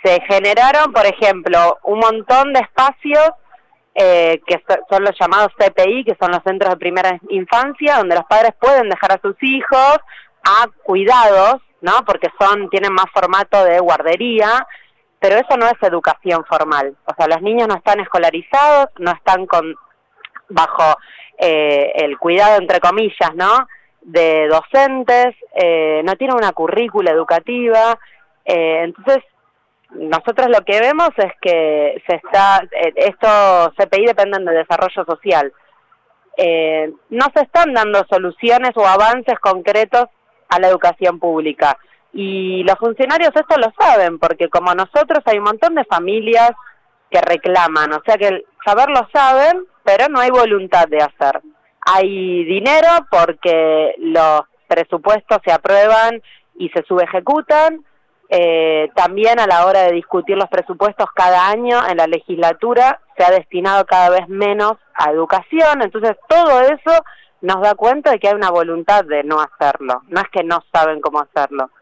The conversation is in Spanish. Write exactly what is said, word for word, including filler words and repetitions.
se generaron, por ejemplo, un montón de espacios eh, que so, son los llamados C P I, que son los centros de primera infancia, donde los padres pueden dejar a sus hijos a cuidados, ¿no? Porque son tienen más formato de guardería, pero eso no es educación formal. O sea, los niños no están escolarizados, no están con bajo eh, el cuidado, entre comillas, ¿no?, de docentes, eh, no tienen una currícula educativa, eh, entonces nosotros lo que vemos es que se está, eh, estos C P I dependen del desarrollo social, eh, no se están dando soluciones o avances concretos a la educación pública, y los funcionarios esto lo saben, porque como nosotros hay un montón de familias que reclaman, o sea que el saber lo saben, pero no hay voluntad de hacer. Hay dinero porque los presupuestos se aprueban y se subejecutan, eh, también a la hora de discutir los presupuestos cada año en la legislatura se ha destinado cada vez menos a educación, entonces todo eso nos da cuenta de que hay una voluntad de no hacerlo, no es que no saben cómo hacerlo.